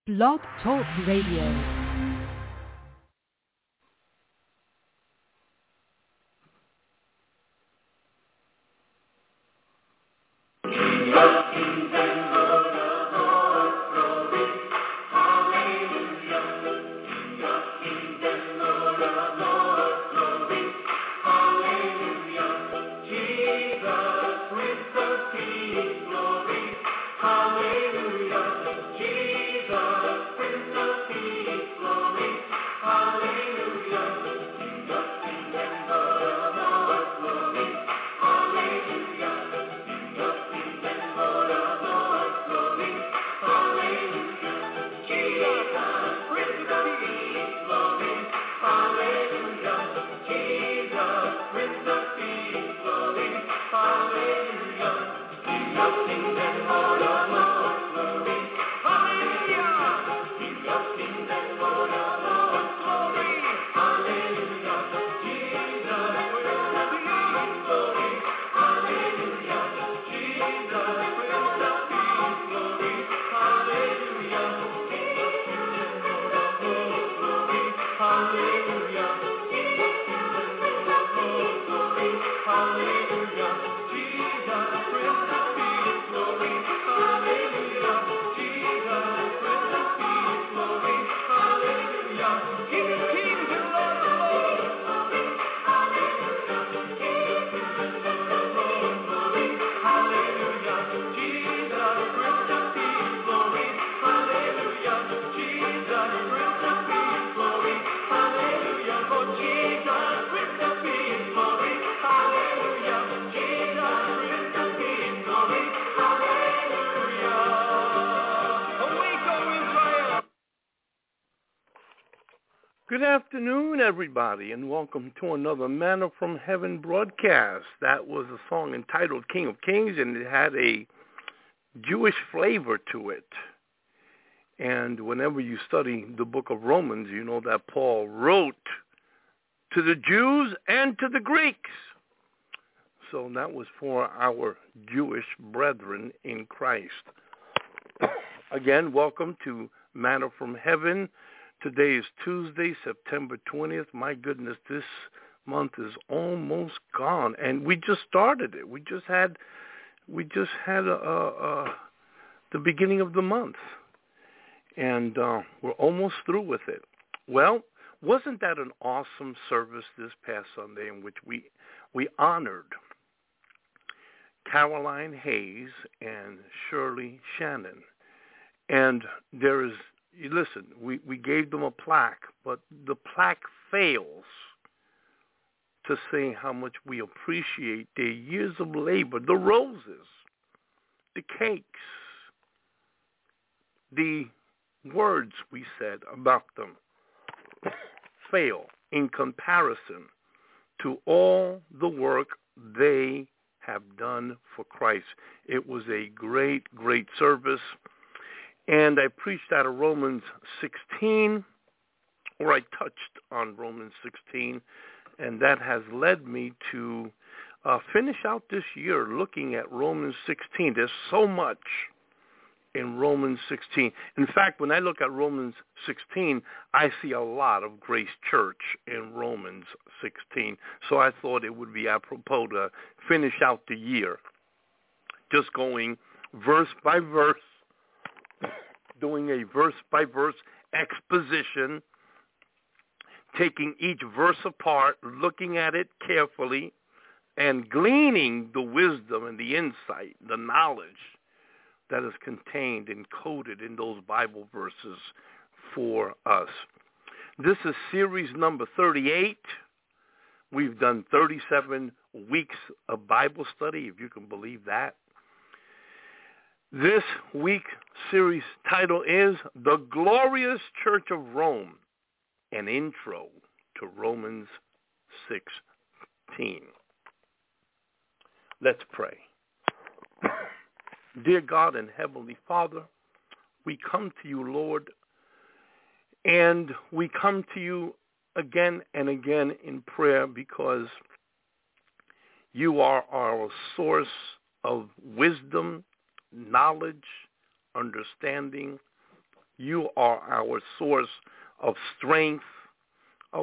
Blog Talk Radio. Good afternoon, everybody, and welcome to another Manna from Heaven broadcast. That was a song entitled King of Kings, and it had a Jewish flavor to it. And whenever you study the book of Romans, you know that Paul wrote to the Jews and to the Greeks. So that was for our Jewish brethren in Christ. Again, welcome to Manna from Heaven. Today is Tuesday, September 20th. My goodness, this month is almost gone, and we just started it. We just had the beginning of the month, and we're almost through with it. Well, wasn't that an awesome service this past Sunday in which we honored Caroline Hayes and Shirley Shannon? And there is, listen, we gave them a plaque, but the plaque fails to say how much we appreciate their years of labor, the roses, the cakes, the words we said about them fail in comparison to all the work they have done for Christ. It was a great, great service. And I preached out of Romans 16, or I touched on Romans 16, and that has led me to finish out this year looking at Romans 16. There's so much in Romans 16. In fact, when I look at Romans 16, I see a lot of Grace Church in Romans 16. So I thought it would be apropos to finish out the year, just going verse by verse, doing a verse-by-verse exposition, taking each verse apart, looking at it carefully, and gleaning the wisdom and the insight, the knowledge that is contained and coded in those Bible verses for us. This is series number 38. We've done 37 weeks of Bible study, if you can believe that. This week's series title is The Glorious Church of Rome, an intro to Romans 16. Let's pray. Dear God and Heavenly Father, we come to you, Lord, and we come to you again and again in prayer because you are our source of wisdom, knowledge, understanding. You are our source of strength, of,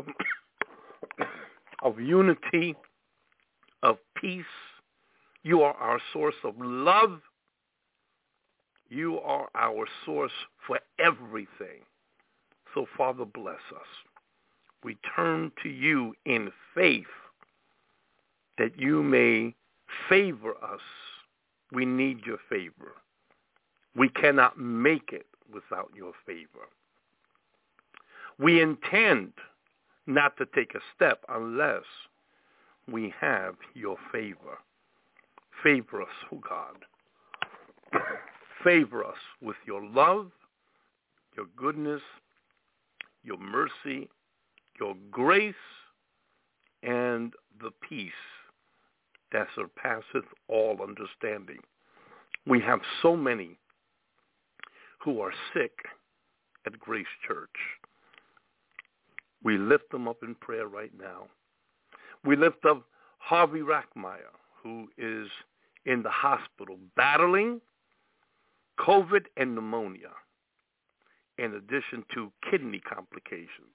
of unity, of peace. You are our source of love. You are our source for everything. So, Father, bless us. We turn to you in faith that you may favor us. We need your favor. We cannot make it without your favor. We intend not to take a step unless we have your favor. Favor us, oh God. Favor us with your love, your goodness, your mercy, your grace, and the peace that surpasseth all understanding. We have so many who are sick at Grace Church. We lift them up in prayer right now. We lift up Harvey Rackmeyer, who is in the hospital battling COVID and pneumonia, in addition to kidney complications.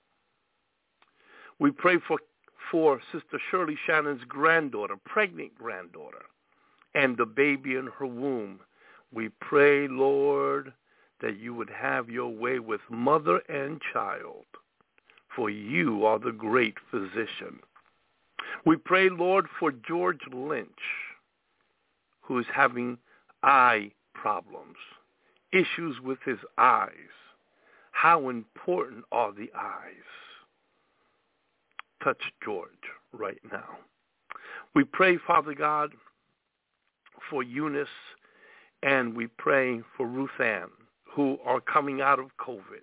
We pray for Sister Shirley Shannon's granddaughter, pregnant granddaughter, and the baby in her womb. We pray, Lord, that you would have your way with mother and child, for you are the great physician. We pray, Lord, for George Lynch, who is having eye problems, issues with his eyes. How important are the eyes? Touch George right now. We pray, Father God, for Eunice, and we pray for Ruth Ann, who are coming out of COVID.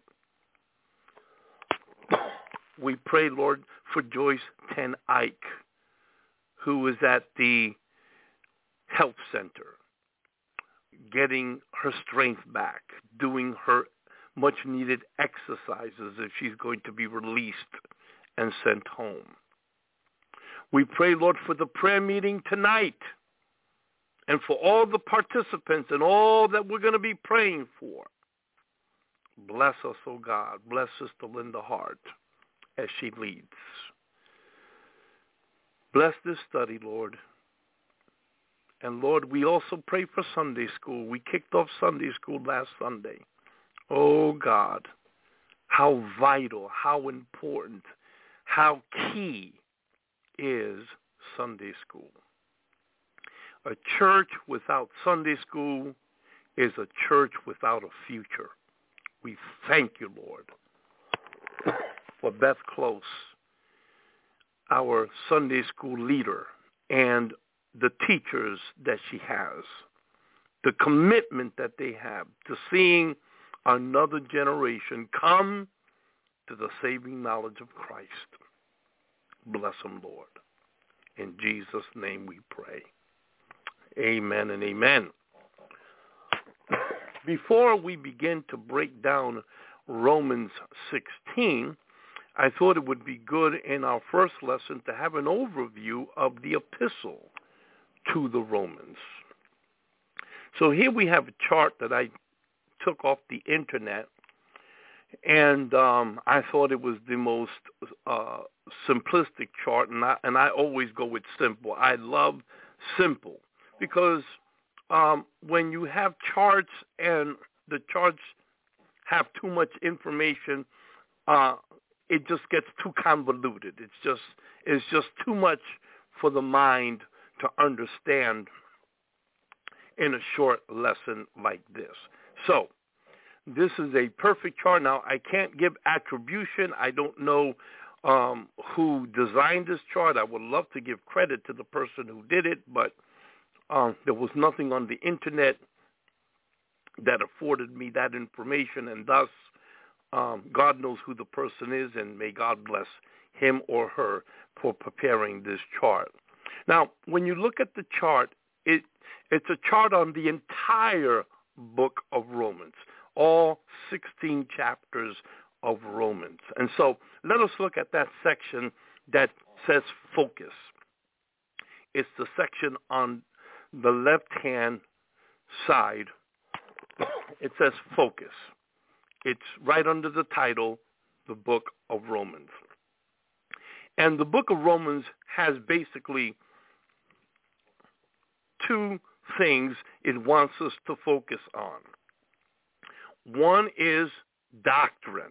We pray, Lord, for Joyce Ten Eyck, who is at the health center, getting her strength back, doing her much-needed exercises if she's going to be released and sent home. We pray, Lord, for the prayer meeting tonight and for all the participants and all that we're going to be praying for. Bless us, oh God. Bless Sister Linda Hart as she leads. Bless this study, Lord. And Lord, we also pray for Sunday school. We kicked off Sunday school last Sunday. Oh God, how vital, how important, how key is Sunday school. A church without Sunday school is a church without a future. We thank you, Lord, for Beth Close, our Sunday school leader, and the teachers that she has, the commitment that they have to seeing another generation come to the saving knowledge of Christ. Bless them, Lord. In Jesus' name we pray. Amen and amen. Before we begin to break down Romans 16, I thought it would be good in our first lesson to have an overview of the epistle to the Romans. So here we have a chart that I took off the internet, and I thought it was the most simplistic chart, and I always go with simple. I love simple because when you have charts and the charts have too much information, it just gets too convoluted. It's just too much for the mind to understand in a short lesson like this. So this is a perfect chart. Now, I can't give attribution. I don't know who designed this chart. I would love to give credit to the person who did it, but there was nothing on the internet that afforded me that information, and thus God knows who the person is, and may God bless him or her for preparing this chart. Now, when you look at the chart, it's a chart on the entire book of Romans, all 16 chapters of Romans. And so let us look at that section that says focus. It's the section on the left-hand side. It says focus. It's right under the title, the book of Romans. And the book of Romans has basically two things it wants us to focus on. One is doctrine,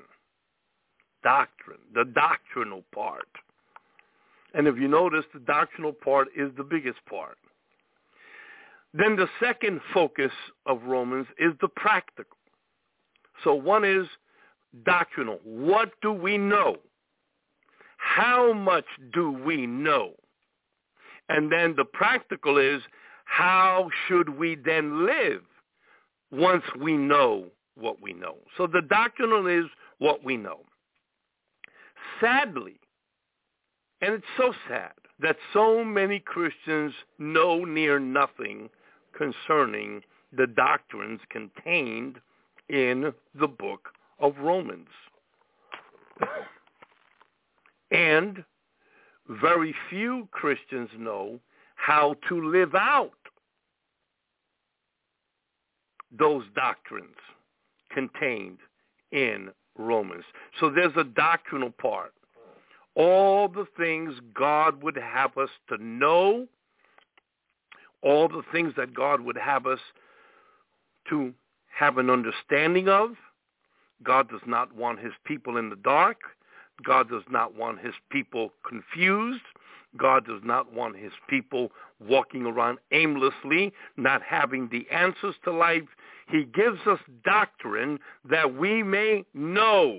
the doctrinal part. And if you notice, the doctrinal part is the biggest part. Then the second focus of Romans is the practical. So one is doctrinal. What do we know? How much do we know? And then the practical is, how should we then live once we know what we know? So the doctrinal is what we know. Sadly, and it's so sad, that so many Christians know near nothing concerning the doctrines contained in the book of Romans. And very few Christians know how to live out those doctrines contained in Romans. So there's a doctrinal part. All the things God would have us to know, all the things that God would have us to have an understanding of. God does not want his people in the dark. God does not want his people confused. God does not want his people walking around aimlessly, not having the answers to life. He gives us doctrine that we may know.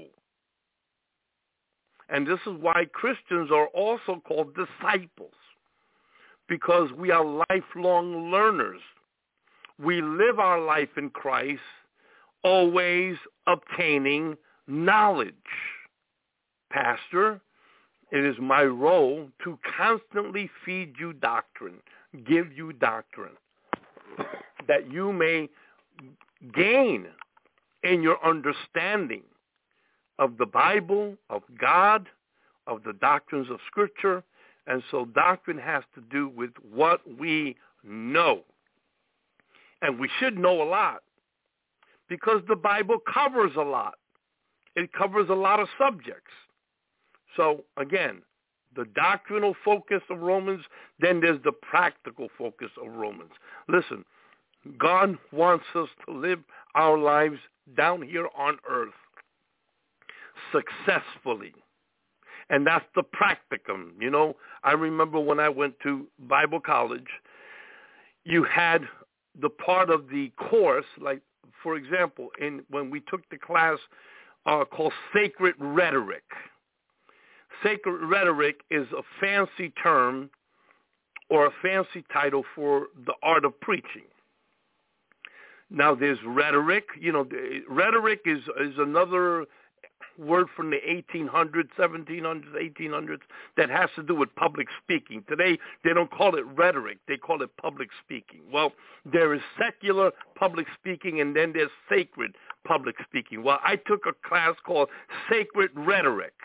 And this is why Christians are also called disciples, because we are lifelong learners. We live our life in Christ, always obtaining knowledge. Pastor, it is my role to constantly feed you doctrine, give you doctrine, that you may gain in your understanding of the Bible, of God, of the doctrines of Scripture. And so doctrine has to do with what we know. And we should know a lot, because the Bible covers a lot. It covers a lot of subjects. So, again, the doctrinal focus of Romans, then there's the practical focus of Romans. Listen, God wants us to live our lives down here on earth successfully. And that's the practicum. You know, I remember when I went to Bible college, you had the part of the course, like, for example, when we took the class called Sacred Rhetoric. Sacred Rhetoric is a fancy term or a fancy title for the art of preaching. Now, there's rhetoric. You know, rhetoric is another word from the 1800s, 1700s, 1800s that has to do with public speaking. Today, they don't call it rhetoric. They call it public speaking. Well, there is secular public speaking, and then there's sacred public speaking. Well, I took a class called Sacred Rhetoric,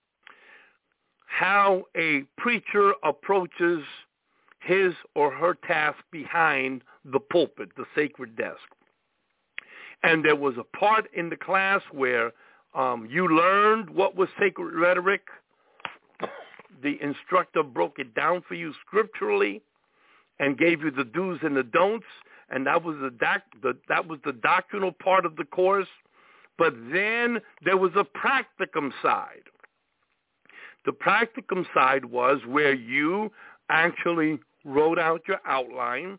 how a preacher approaches his or her task behind the pulpit, the sacred desk. And there was a part in the class where you learned what was sacred rhetoric. The instructor broke it down for you scripturally and gave you the do's and the don'ts, and that was the doctrinal part of the course. But then there was a practicum side. The practicum side was where you actually wrote out your outline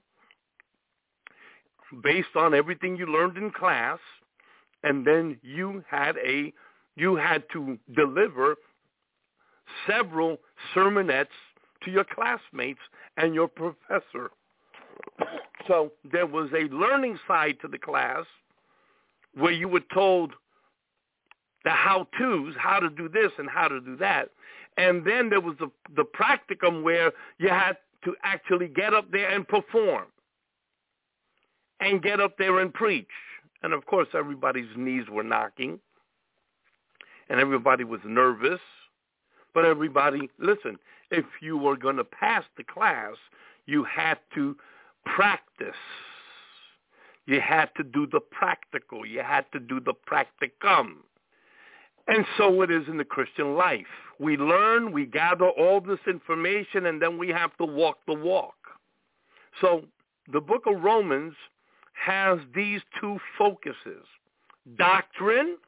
based on everything you learned in class, and then you had to deliver several sermonettes to your classmates and your professor. So there was a learning side to the class where you were told the how-tos, how to do this and how to do that. And then there was the practicum where you had to actually get up there and perform and get up there and preach. And, of course, everybody's knees were knocking and everybody was nervous. But everybody, listen, if you were going to pass the class, you had to practice You had to do the practical. You had to do the practicum. And so it is in the Christian life. We learn, we gather all this information, and then we have to walk the walk. So the book of Romans has these two focuses: doctrine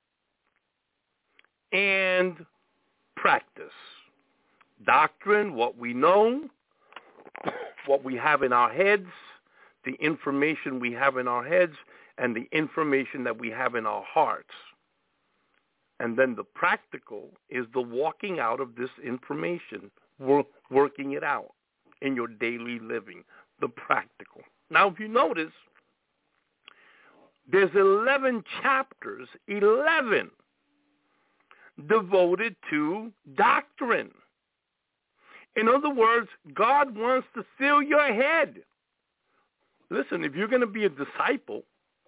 and practice. Doctrine, what we know, what we have in our heads, the information we have in our heads, and the information that we have in our hearts. And then the practical is the walking out of this information, working it out in your daily living, the practical. Now, if you notice, there's 11 chapters, 11, devoted to doctrine. In other words, God wants to fill your head. Listen, if you're going to be a disciple,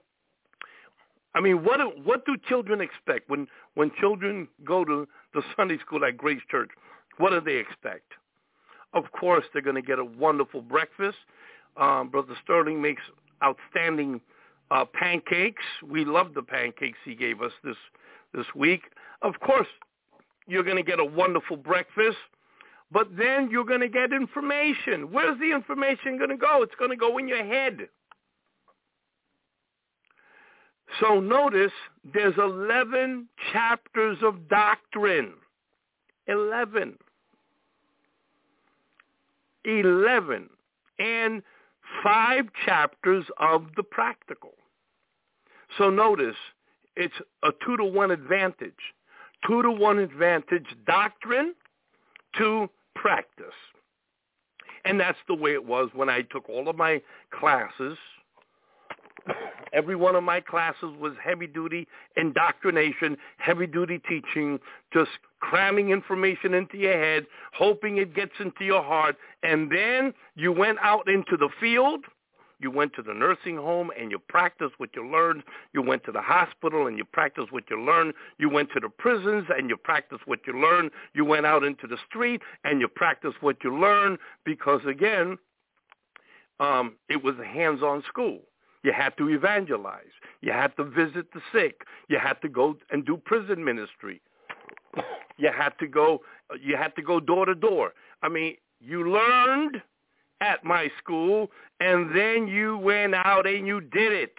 I mean, what do children expect when children go to the Sunday school at Grace Church? What do they expect? Of course, they're going to get a wonderful breakfast. Brother Sterling makes outstanding pancakes. We love the pancakes he gave us this week. Of course, you're going to get a wonderful breakfast, but then you're going to get information. Where's the information going to go? It's going to go in your head. So notice there's 11 chapters of doctrine. 11. And 5 chapters of the practical. So notice it's a 2-to-1 advantage. 2-to-1 advantage, doctrine to practice. And that's the way it was when I took all of my classes. Every one of my classes was heavy-duty indoctrination, heavy-duty teaching, just cramming information into your head, hoping it gets into your heart. And then you went out into the field. You went to the nursing home and you practiced what you learned. You went to the hospital and you practiced what you learned. You went to the prisons and you practiced what you learned. You went out into the street and you practiced what you learned because, again, it was a hands-on school. You had to evangelize. You had to visit the sick. You had to go and do prison ministry. You had to go door to door. I mean, you learned at my school, and then you went out and you did it.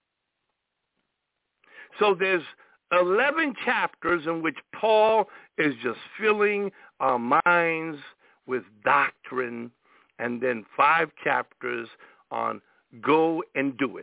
So there's 11 chapters in which Paul is just filling our minds with doctrine, and then 5 chapters on go and do it.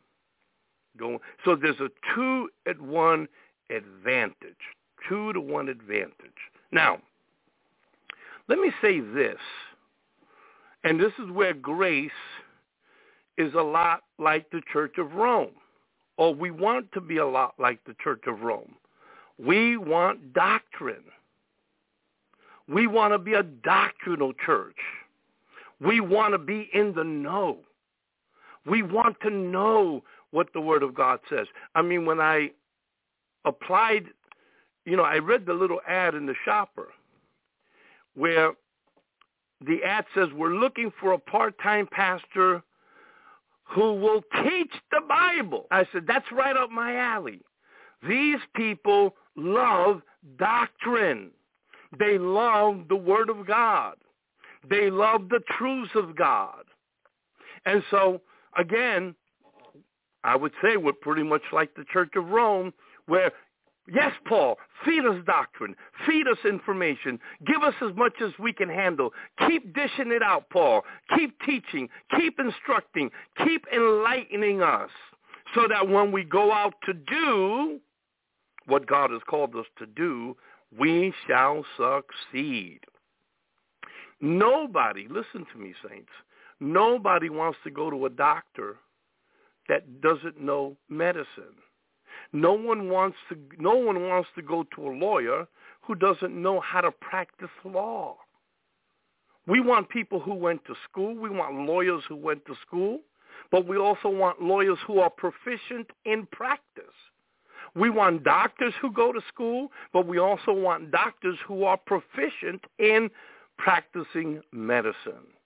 So there's a 2-to-1 advantage. 2-to-1 advantage. Now, let me say this, and this is where grace is a lot like the Church of Rome, or we want to be a lot like the Church of Rome. We want doctrine. We want to be a doctrinal church. We want to be in the know. We want to know what the Word of God says. I mean, when I applied, I read the little ad in the shopper where the ad says, we're looking for a part-time pastor who will teach the Bible. I said, that's right up my alley. These people love doctrine. They love the Word of God. They love the truths of God. And so, again, I would say we're pretty much like the Church of Rome, where, yes, Paul, feed us doctrine, feed us information, give us as much as we can handle. Keep dishing it out, Paul. Keep teaching, keep instructing, keep enlightening us so that when we go out to do what God has called us to do, we shall succeed. Nobody, listen to me, saints, nobody wants to go to a doctor that doesn't know medicine. No one wants to go to a lawyer who doesn't know how to practice law. We want people who went to school. We want lawyers who went to school. But we also want lawyers who are proficient in practice. We want doctors who go to school, but we also want doctors who are proficient in practicing medicine.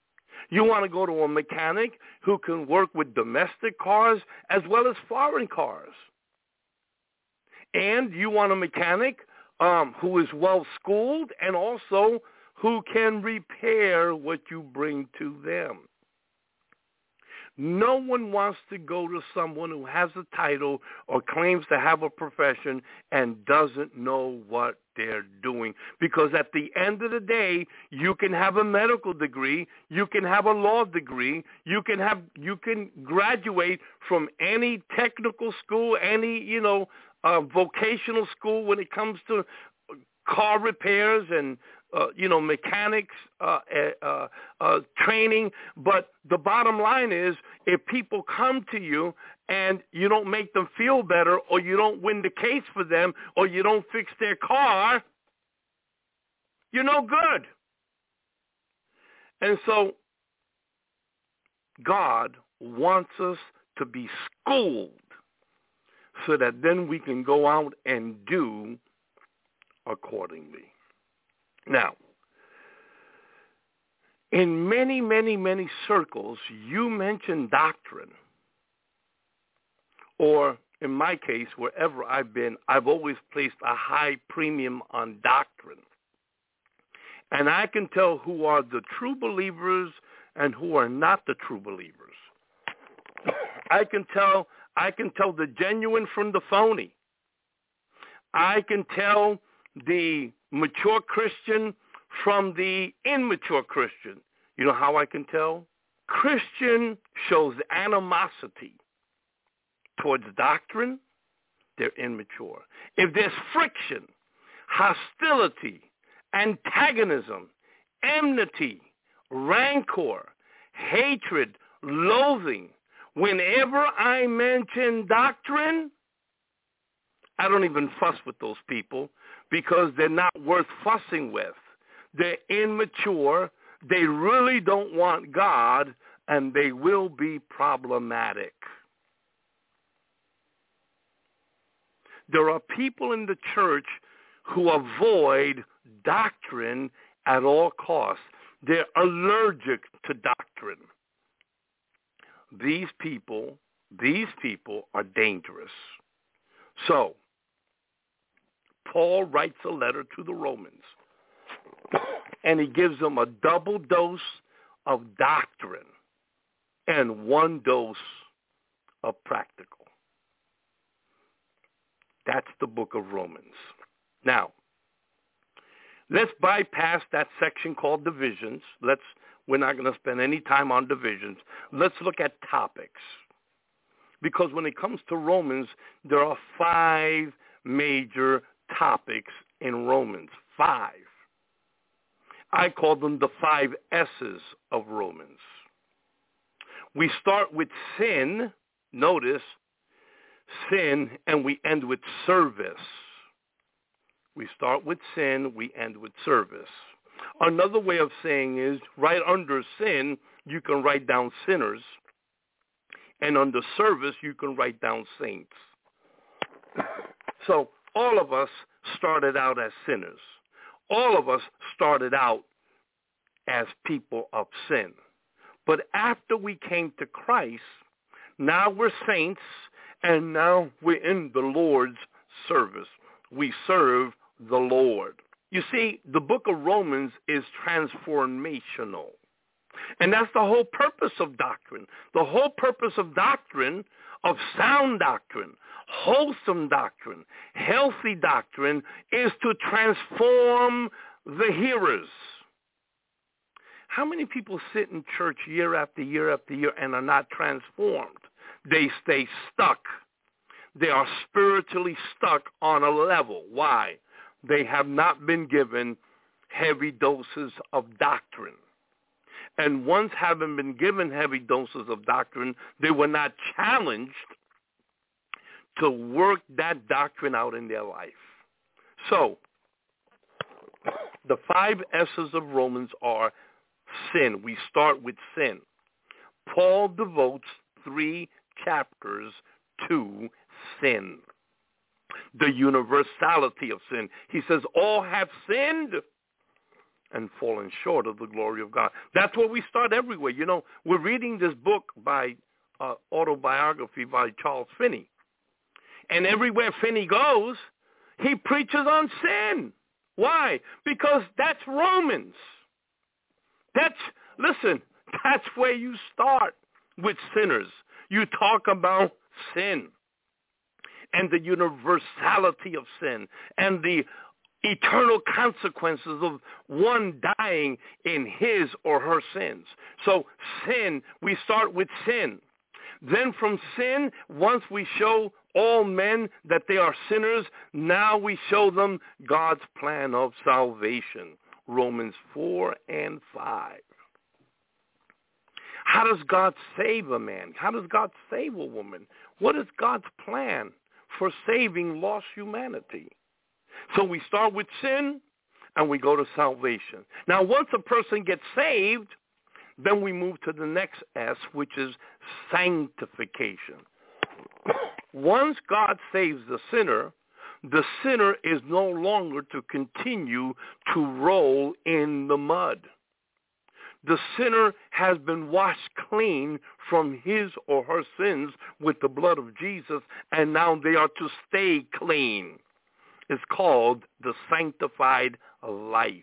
You want to go to a mechanic who can work with domestic cars as well as foreign cars. And you want a mechanic who is well-schooled and also who can repair what you bring to them. No one wants to go to someone who has a title or claims to have a profession and doesn't know what they're doing. Because at the end of the day, you can have a medical degree, you can have a law degree, you can graduate from any technical school, any, vocational school when it comes to car repairs and mechanics training. But the bottom line is, if people come to you and you don't make them feel better, or you don't win the case for them, or you don't fix their car, you're no good. And so God wants us to be schooled so that then we can go out and do accordingly. Now, in many, many, many circles, you mention doctrine. Or in my case, wherever I've been, I've always placed a high premium on doctrine. And I can tell who are the true believers and who are not the true believers. I can tell the genuine from the phony. I can tell the mature Christian from the immature Christian. You know how I can tell? Christian shows animosity towards doctrine, they're immature. If there's friction, hostility, antagonism, enmity, rancor, hatred, loathing, whenever I mention doctrine, I don't even fuss with those people because they're not worth fussing with. They're immature. They really don't want God, and they will be problematic. There are people in the church who avoid doctrine at all costs. They're allergic to doctrine. These people are dangerous. So, Paul writes a letter to the Romans, and he gives them a double dose of doctrine and one dose of practical. That's the book of Romans. Now, let's bypass that section called divisions. We're not going to spend any time on divisions. Let's look at topics. Because when it comes to Romans, there are 5 major topics in Romans. 5. I call them the 5 S's of Romans. We start with sin. Notice, sin, and we end with service. We start with sin, we end with service. Another way of saying is, right under sin, you can write down sinners, and under service, you can write down saints. So all of us started out as sinners. All of us started out as people of sin. But after we came to Christ, now we're saints, and now we're in the Lord's service. We serve the Lord. You see, the book of Romans is transformational. And that's the whole purpose of doctrine. The whole purpose of doctrine, of sound doctrine, wholesome doctrine, healthy doctrine, is to transform the hearers. How many people sit in church year after year after year and are not transformed? They stay stuck. They are spiritually stuck on a level. Why? They have not been given heavy doses of doctrine. And once having been given heavy doses of doctrine, they were not challenged to work that doctrine out in their life. So, the 5 S's of Romans are sin. We start with sin. Paul devotes 3 chapters to sin. The universality of sin. He says, all have sinned and fallen short of the glory of God. That's where we start everywhere. You know, we're reading this book by autobiography by Charles Finney. And everywhere Finney goes, he preaches on sin. Why? Because that's Romans. Listen, that's where you start with sinners. You talk about sin and the universality of sin and the eternal consequences of one dying in his or her sins. So sin, we start with sin. Then from sin, once we show all men that they are sinners, now we show them God's plan of salvation. Romans 4 and 5. How does God save a man? How does God save a woman? What is God's plan for saving lost humanity? So we start with sin and we go to salvation. Now, once a person gets saved, then we move to the next S, which is sanctification. Once God saves the sinner is no longer to continue to roll in the mud. The sinner has been washed clean from his or her sins with the blood of Jesus, and now they are to stay clean. It's called the sanctified life.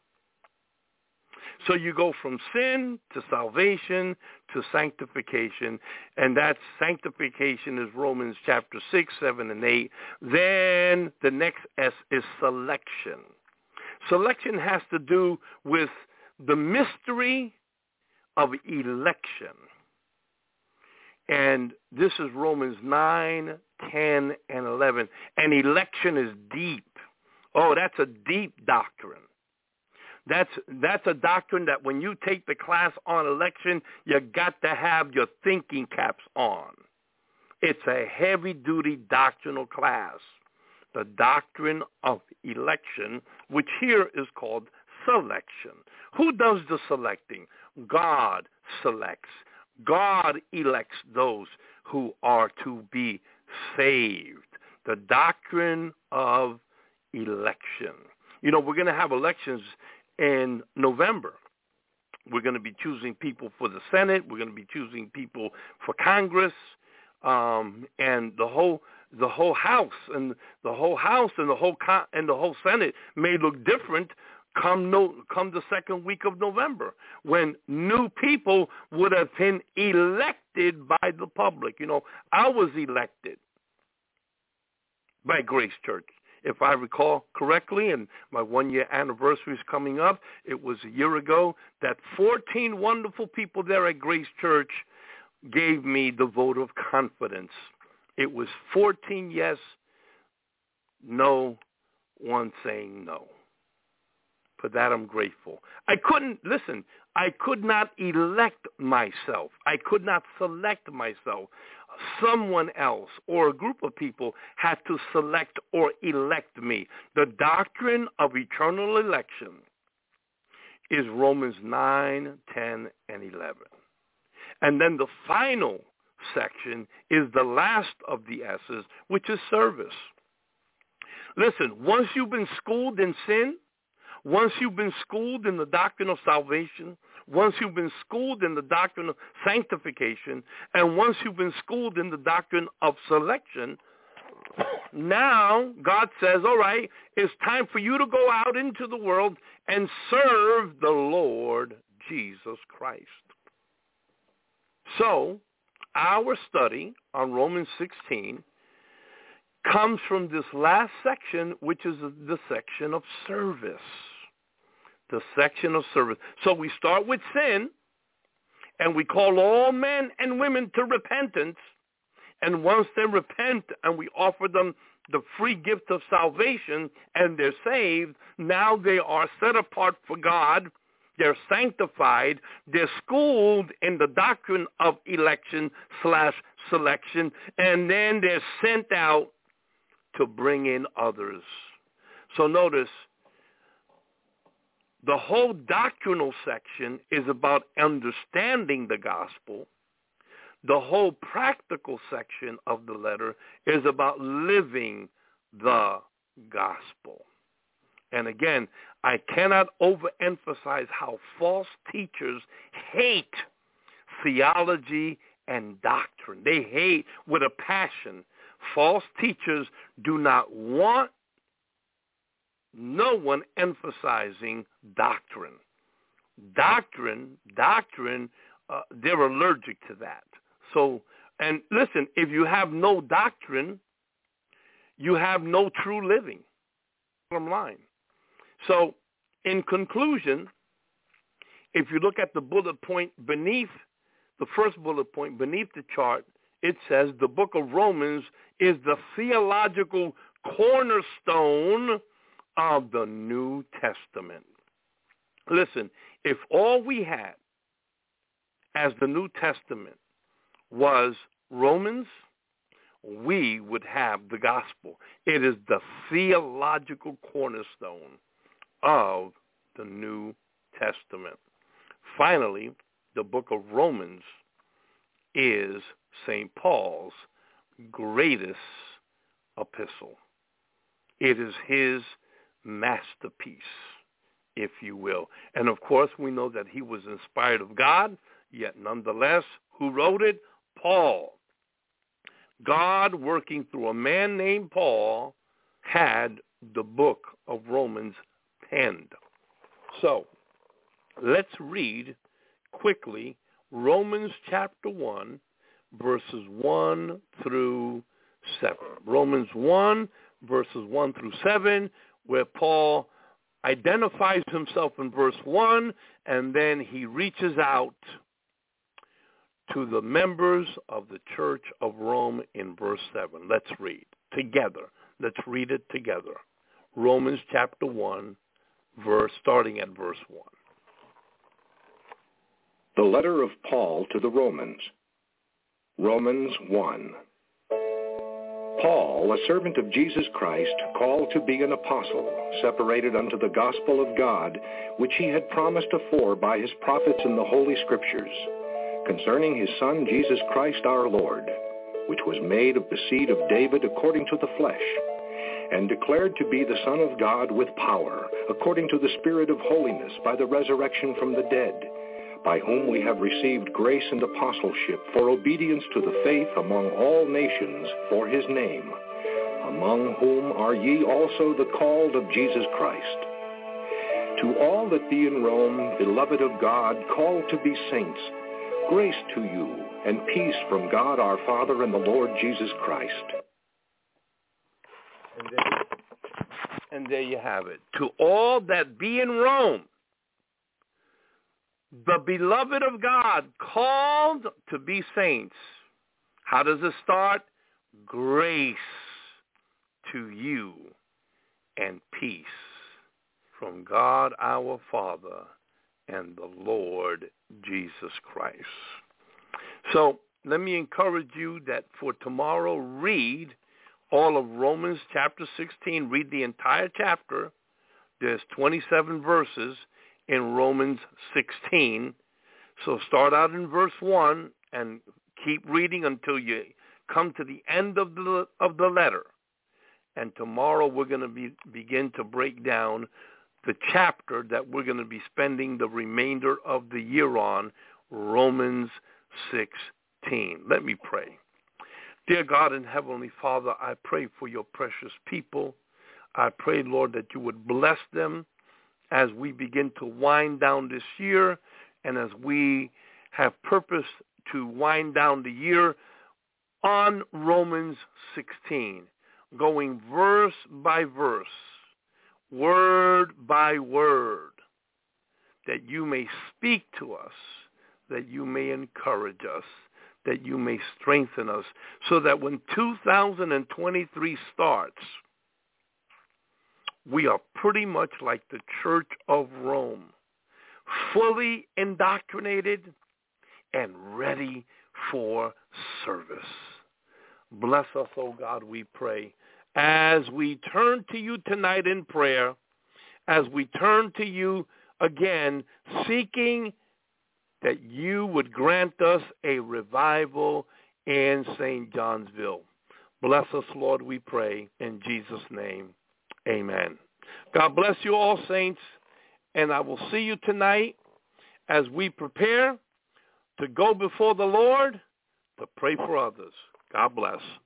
So you go from sin to salvation to sanctification, and that sanctification is Romans chapter 6, 7, and 8. Then the next S is selection. Selection has to do with the mystery of election. And this is Romans 9, 10, and 11. And election is deep. Oh, that's a deep doctrine. That's a doctrine that when you take the class on election, you got to have your thinking caps on. It's a heavy-duty doctrinal class. The doctrine of election, which here is called selection. Who does the selecting? God selects. God elects those who are to be saved. The doctrine of election. You know, we're going to have elections in November. We're going to be choosing people for the Senate. We're going to be choosing people for Congress, and the whole House and the whole Senate may look different come the second week of November, when new people would have been elected by the public. You know, I was elected by Grace Church. If I recall correctly, and my 1-year anniversary is coming up, it was a year ago that 14 wonderful people there at Grace Church gave me the vote of confidence. It was 14 yes, no, one saying no. For that, I'm grateful. I could not elect myself. I could not select myself. Someone else or a group of people had to select or elect me. The doctrine of eternal election is Romans 9, 10, and 11. And then the final section is the last of the S's, which is service. Listen, once you've been schooled in sin, once you've been schooled in the doctrine of salvation, once you've been schooled in the doctrine of sanctification, and once you've been schooled in the doctrine of selection, now God says, all right, it's time for you to go out into the world and serve the Lord Jesus Christ. So our study on Romans 16 comes from this last section, which is the section of service. The section of service. So we start with sin, and we call all men and women to repentance. And once they repent and we offer them the free gift of salvation and they're saved, now they are set apart for God. They're sanctified. They're schooled in the doctrine of election/selection. And then they're sent out to bring in others. So notice, the whole doctrinal section is about understanding the gospel. The whole practical section of the letter is about living the gospel. And again, I cannot overemphasize how false teachers hate theology and doctrine. They hate with a passion. False teachers do not want no one emphasizing doctrine. Doctrine, they're allergic to that. So, and listen, if you have no doctrine, you have no true living. Bottom line. So, in conclusion, if you look at the bullet point beneath, the first bullet point beneath the chart, it says the book of Romans is the theological cornerstone of the New Testament. Listen, if all we had as the New Testament was Romans, we would have the gospel. It is the theological cornerstone of the New Testament. Finally, the book of Romans is St. Paul's greatest epistle. It is his masterpiece, if you will. And of course, we know that he was inspired of God, yet nonetheless, who wrote it? Paul. God, working through a man named Paul, had the book of Romans penned. So, let's read quickly Romans chapter 1, verses 1 through 7. Romans 1, verses 1 through 7, where Paul identifies himself in verse 1, and then he reaches out to the members of the Church of Rome in verse 7. Let's read together. Let's read it together. Romans chapter 1, starting at verse 1. The letter of Paul to the Romans. Romans 1. Paul, a servant of Jesus Christ, called to be an apostle, separated unto the gospel of God, which he had promised afore by his prophets in the Holy Scriptures, concerning his Son Jesus Christ our Lord, which was made of the seed of David according to the flesh, and declared to be the Son of God with power, according to the Spirit of holiness, by the resurrection from the dead, by whom we have received grace and apostleship for obedience to the faith among all nations for his name, among whom are ye also the called of Jesus Christ. To all that be in Rome, beloved of God, called to be saints, grace to you and peace from God our Father and the Lord Jesus Christ. And there you have it. To all that be in Rome, the beloved of God, called to be saints. How does it start? Grace to you and peace from God our Father and the Lord Jesus Christ. So let me encourage you that for tomorrow, read all of Romans chapter 16. Read the entire chapter. There's 27 verses in Romans 16. So start out in verse 1 and keep reading until you come to the end of the letter. And tomorrow we're going to begin to break down the chapter that we're going to be spending the remainder of the year on, Romans 16. Let me pray. Dear God and Heavenly Father, I pray for your precious people. I pray, Lord, that you would bless them as we begin to wind down this year and as we have purpose to wind down the year on Romans 16, going verse by verse, word by word, that you may speak to us, that you may encourage us, that you may strengthen us, so that when 2023 starts, we are pretty much like the Church of Rome, fully indoctrinated and ready for service. Bless us, O God, we pray. As we turn to you tonight in prayer, as we turn to you again, seeking that you would grant us a revival in St. Johnsville. Bless us, Lord, we pray. In Jesus' name, amen. God bless you all, saints, and I will see you tonight as we prepare to go before the Lord to pray for others. God bless.